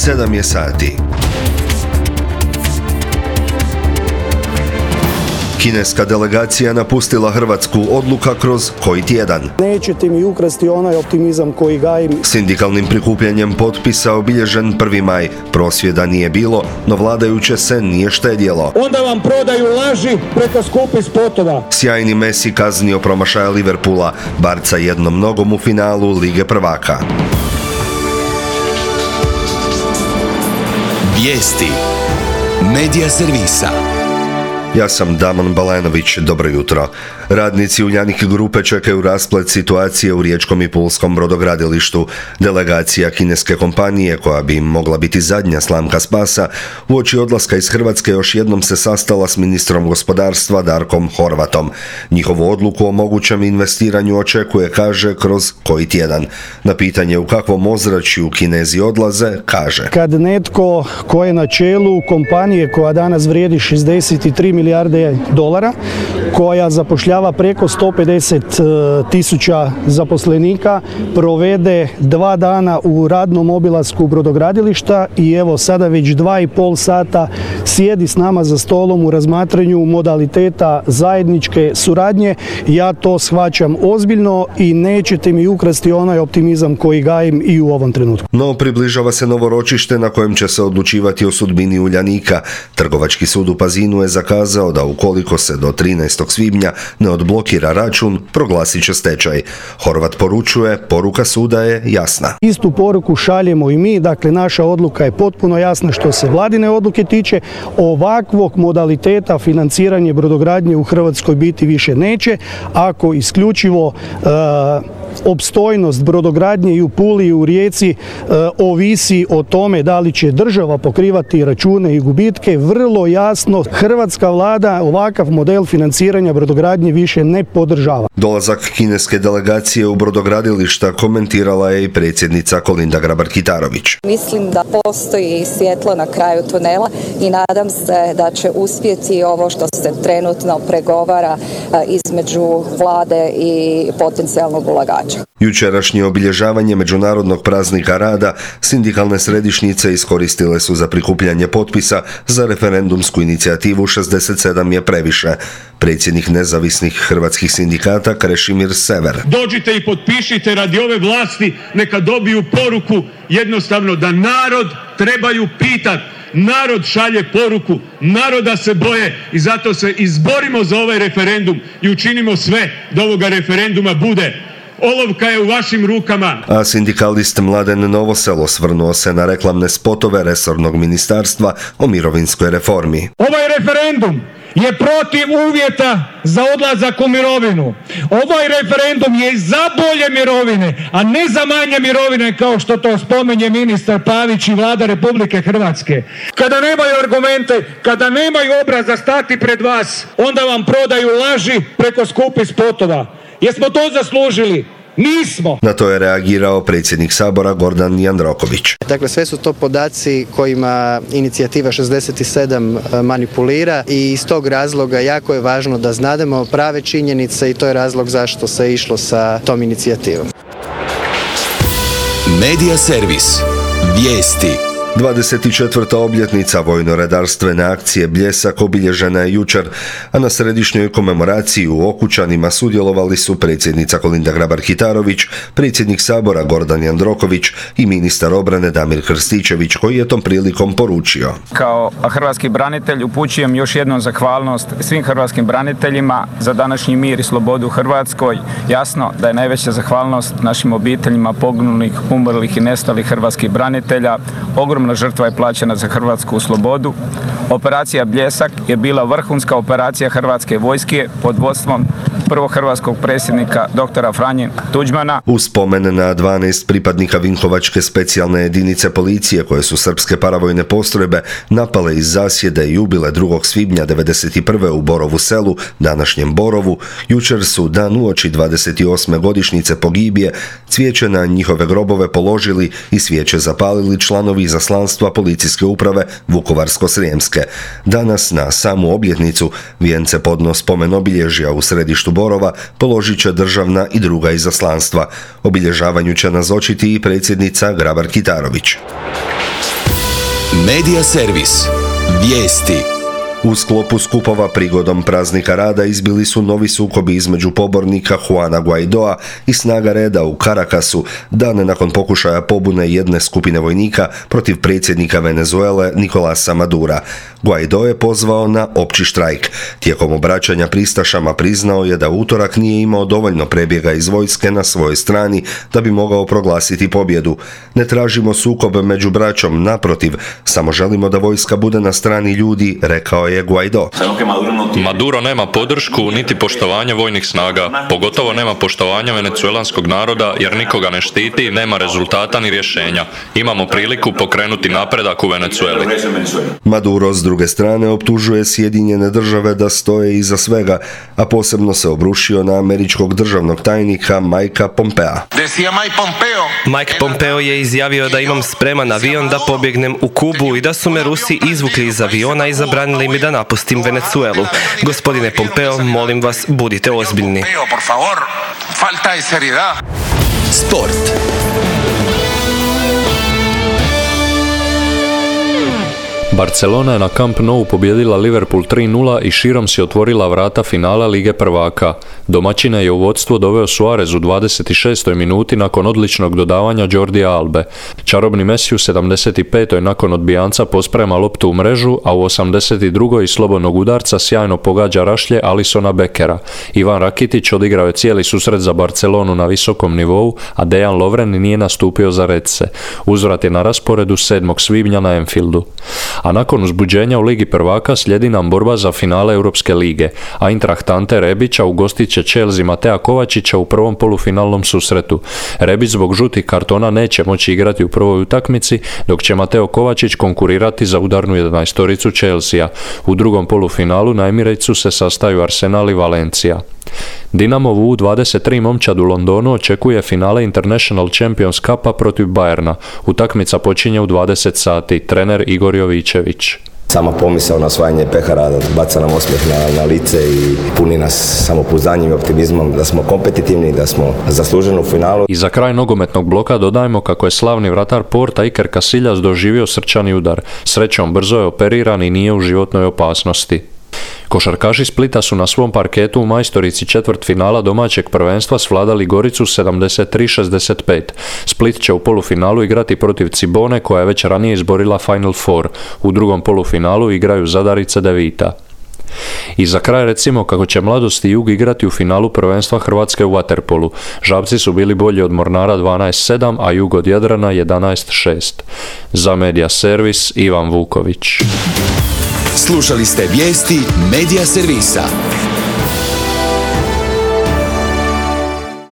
7 je sati. Kineska delegacija napustila Hrvatsku, odluka kroz koji tjedan. Nećete mi ukrasti onaj optimizam koji gajim. Sindikalnim prikupljanjem potpisa obilježen 1. maj. Prosvjeda nije bilo, no vladajuće se nije štedjelo. Onda vam prodaju laži preko skupih spotova. Sjajni Messi kaznio promašaja Liverpoola, Barca jednom nogom u finalu Lige prvaka. Vijesti Medija servisa. Ja sam Damon Balenović, dobro jutro. Radnici Uljanik grupe čekaju rasplet situacije u riječkom i pulskom brodogradilištu. Delegacija kineske kompanije, koja bi im mogla biti zadnja slamka spasa, uoči odlaska iz Hrvatske još jednom se sastala s ministrom gospodarstva Darkom Horvatom. Njihovu odluku o mogućem investiranju očekuje, kaže, kroz koji tjedan. Na pitanje u kakvom ozračju Kinezi odlaze, kaže: Kad netko ko je na čelu kompanije koja danas vrijedi 63 milijarde dolara, koja zapošljava preko 150.000 zaposlenika, provede 2 dana u radnom obilasku brodogradilišta i evo sada već 2,5 sata sjedi s nama za stolom u razmatranju modaliteta zajedničke suradnje. Ja to shvaćam ozbiljno i nećete mi ukrasti onaj optimizam koji gajim i u ovom trenutku. No, približava se novo ročište na kojem će se odlučivati o sudbini Uljanika. Trgovački sud u Pazinu je zakazao da ukoliko se do 13. svibnja ne odblokira račun, proglasit će stečaj. Horvat poručuje, poruka suda je jasna. Istu poruku šaljemo i mi, dakle naša odluka je potpuno jasna što se vladine odluke tiče. Ovakvog modaliteta financiranje brodogradnje u Hrvatskoj biti više neće, ako isključivo opstojnost brodogradnje i u Puli i u Rijeci ovisi o tome da li će država pokrivati račune i gubitke. Vrlo jasno, hrvatska vlada ovakav model financiranja brodogradnje više ne podržava. Dolazak kineske delegacije u brodogradilišta komentirala je i predsjednica Kolinda Grabar-Kitarović. Mislim da postoji svjetlo na kraju tunela i nadam se da će uspjeti ovo što se trenutno pregovara između vlade i potencijalnog ulagača. Jučerašnje obilježavanje Međunarodnog praznika rada sindikalne središnjice iskoristile su za prikupljanje potpisa za referendumsku inicijativu 67 je previše. Predsjednik nezavisnih hrvatskih sindikata Krešimir Sever: Dođite i potpišite radi ove vlasti, neka dobiju poruku jednostavno da narod trebaju pitati. Narod šalje poruku, naroda se boje i zato se izborimo za ovaj referendum i učinimo sve da ovoga referenduma bude. Olovka je u vašim rukama. A sindikalist Mladen Novosel osvrnuo se na reklamne spotove resornog ministarstva o mirovinskoj reformi. Ovaj referendum je protiv uvjeta za odlazak u mirovinu. Ovaj referendum je za bolje mirovine, a ne za manje mirovine kao što to spominje ministar Pavić i Vlada Republike Hrvatske. Kada nemaju argumente, kada nemaju obraza stati pred vas, onda vam prodaju laži preko skupih spotova. Jesmo to zaslužili? Nismo. Na to je reagirao predsjednik Sabora Gordan Jandroković. Dakle, sve su to podaci kojima inicijativa 67 manipulira i iz tog razloga jako je važno da znademo prave činjenice i to je razlog zašto se išlo sa tom inicijativom. Medija servis. Vijesti. 24. obljetnica vojno-redarstvene akcije Bljesak obilježena je jučer, a na središnjoj komemoraciji u Okučanima sudjelovali su predsjednica Kolinda Grabar-Kitarović, predsjednik Sabora Gordan Jandroković i ministar obrane Damir Krstičević, koji je tom prilikom poručio: Kao hrvatski branitelj upućujem još jednom zahvalnost svim hrvatskim braniteljima za današnji mir i slobodu u Hrvatskoj. Jasno da je najveća zahvalnost našim obiteljima poginulih, umrlih i nestalih hrvatskih branitelja. Ogromna žrtva je plaćena za hrvatsku slobodu. Operacija Bljesak je bila vrhunska operacija Hrvatske vojske pod vodstvom prvog hrvatskog predsjednika dr. Franje Tuđmana. U spomen na 12 pripadnika Vinkovačke specijalne jedinice policije koje su srpske paravojne postrojbe napale iz zasjede i ubile 2. svibnja 1991. u Borovu selu, današnjem Borovu, jučer su dan uoči 28. godišnjice pogibije cvijeće na njihove grobove položili i svijeće zapalili članovi izaslanstva policijske uprave Vukovarsko-srijemske. Danas na samu obljetnicu vijence podno spomen obilježja u središtu Borova položit će državna i druga izaslanstva. Obilježavanju će nazočiti i predsjednica Grabar-Kitarović. Medija servis. Vijesti. U sklopu skupova prigodom praznika rada izbili su novi sukobi između pobornika Juana Guaidoa i snaga reda u Caracasu, dane nakon pokušaja pobune jedne skupine vojnika protiv predsjednika Venezuele Nicolasa Madura. Guaido je pozvao na opći štrajk. Tijekom obraćanja pristašama priznao je da utorak nije imao dovoljno prebjega iz vojske na svojoj strani da bi mogao proglasiti pobjedu. Ne tražimo sukob među braćom, naprotiv, samo želimo da vojska bude na strani ljudi, rekao je Guaido. Maduro nema podršku niti poštovanje vojnih snaga, pogotovo nema poštovanja venecuelanskog naroda jer nikoga ne štiti, nema rezultata ni rješenja. Imamo priliku pokrenuti napredak u Venecueli. Maduro s druge strane optužuje Sjedinjene države da stoje iza svega, a posebno se obrušio na američkog državnog tajnika Mikea Pompea. Mike Pompeo je izjavio da imam spreman avion da pobjegnem u Kubu i da su me Rusi izvukli iz aviona i zabranili mi da napustim Venecuelu. Gospodine Pompeo, molim vas, budite ozbiljni. Sport. Barcelona je na Camp Nou pobijedila Liverpool 3:0 i širom si otvorila vrata finala Lige prvaka. Domaćine je u vodstvo doveo Suarez u 26. minuti nakon odličnog dodavanja Jordija Albe. Čarobni Messi u 75. nakon odbijanca posprema loptu u mrežu, a u 82. iz slobodnog udarca sjajno pogađa rašlje Alisona Beckera. Ivan Rakitić odigrao je cijeli susret za Barcelonu na visokom nivou, a Dejan Lovren nije nastupio za Redse. Uzvrat je na rasporedu 7. svibnja na Anfieldu. A nakon uzbuđenja u Ligi prvaka slijedi nam borba za finale Europske lige. Eintracht Ante Rebića ugostit će Chelsea Matea Kovačića u prvom polufinalnom susretu. Rebić zbog žutih kartona neće moći igrati u prvoj utakmici, dok će Mateo Kovačić konkurirati za udarnu 11-toricu Chelsea. U drugom polufinalu na Emiratsu se sastaju Arsenal i Valencia. Dinamovu U23 momčad u Londonu očekuje finale International Champions Cupa protiv Bayerna. Utakmica počinje u 20 sati. Trener Igor Jovičević. Sama pomisao na osvajanje pehara baca nam osmijeh na lice i puni nas samopouzdanjem i optimizmom da smo kompetitivni, da smo zasluženi u finalu. I za kraj nogometnog bloka dodajemo kako je slavni vratar Porta Iker Casillas doživio srčani udar. Srećom brzo je operiran i nije u životnoj opasnosti. Košarkaši Splita su na svom parketu u majstorici četvrtfinala domaćeg prvenstva svladali Goricu 73-65. Split će u polufinalu igrati protiv Cibone koja je već ranije izborila Final Four. U drugom polufinalu igraju Zadar i Cedevita. I za kraj recimo kako će Mladost i Jug igrati u finalu prvenstva Hrvatske u vaterpolu. Žabci su bili bolji od Mornara 12-7, a Jug od Jadrana 11-6. Za Medija servis Ivan Vuković. Slušali ste vijesti Medija servisa.